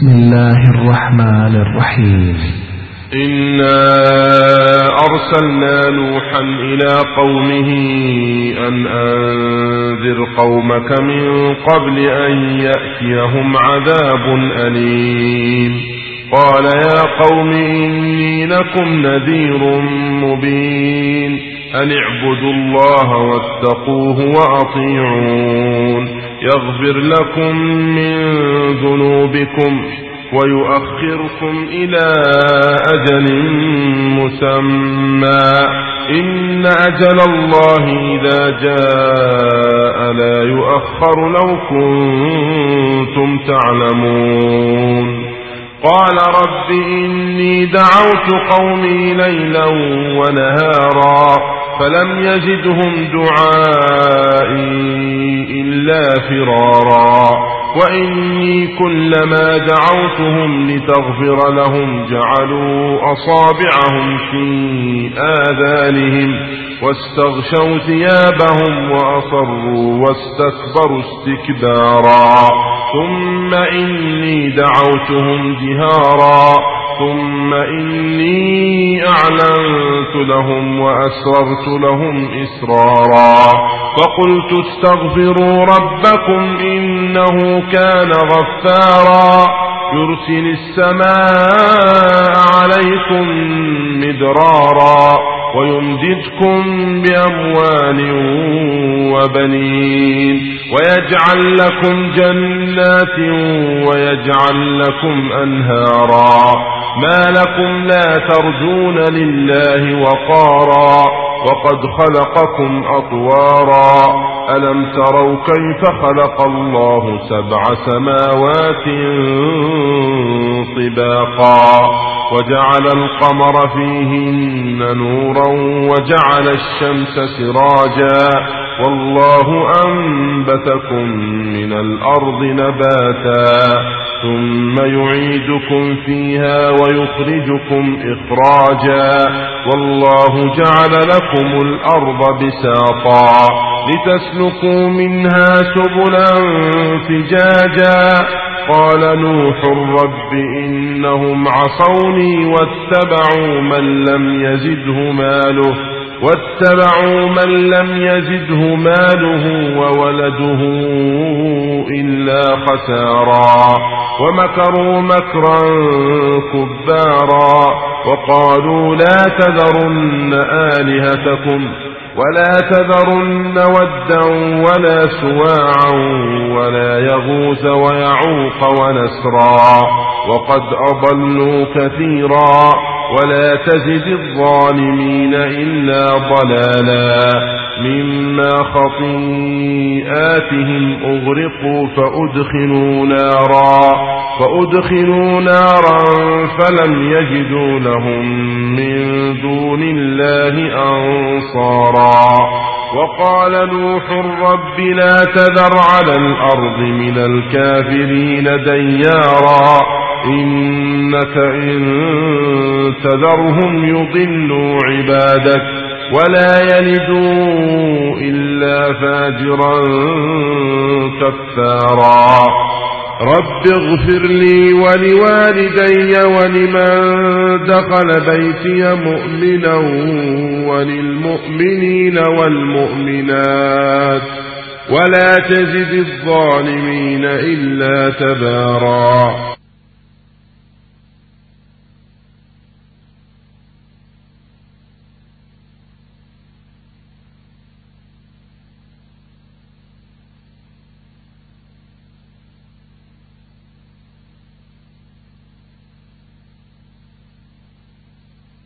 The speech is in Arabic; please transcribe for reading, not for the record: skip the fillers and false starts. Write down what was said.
بسم الله الرحمن الرحيم. إنا أرسلنا نوحا إلى قومه أن أنذر قومك من قبل أن يأتيهم عذاب أليم. قال يا قوم إني لكم نذير مبين أن اعبدوا الله واتقوه وأطيعون يغفر لكم من ذنوبكم ويؤخركم إلى أجل مسمى إن أجل الله إذا جاء لا يؤخر لو كنتم تعلمون. قال رب إني دعوت قومي ليلا ونهارا فلم يزدهم دعائي إلا فرارا وإني كلما دعوتهم لتغفر لهم جعلوا أصابعهم في آذانهم واستغشوا ثيابهم وأصروا واستكبروا استكبارا ثم إني دعوتهم جهارا ثم إني أعلنت لهم وأسررت لهم إسرارا فقلت استغفروا ربكم إنه كان غفارا يرسل السماء عليكم مدرارا ويمددكم بأموال وبنين ويجعل لكم جنات ويجعل لكم أنهارا ما لكم لا ترجون لله وقارا وقد خلقكم أطوارا ألم تروا كيف خلق الله 7 سماوات طباقا وجعل القمر فيهن نورا وجعل الشمس سراجا والله أنبتكم من الأرض نباتا ثم يعيدكم فيها ويخرجكم إخراجا والله جعل لكم الأرض بساطا لتسلكوا منها سبلا فجاجا قال نوح رب إنهم عصوني واتبعوا من لم يزده ماله وولده إلا خسارا ومكروا مكرا كبارا وقالوا لا تذرن آلهتكم ولا تذرن ودا ولا سواعا ولا يغوث ويعوق ونسرا وقد أضلوا كثيرا ولا تزد الظالمين إلا ضلالا مما خطيئاتهم أغرقوا فأدخلوا نارا فلم يجدوا لهم من دون الله أنصارا وقال نوح رب لا تذر على الأرض من الكافرين ديارا إنك إن تذرهم يضلوا عبادك ولا يلدوا إلا فاجرا كفارا رب اغفر لي ولوالدي ولمن دخل بيتي مؤمنا وللمؤمنين والمؤمنات ولا تزد الظالمين إلا تبارا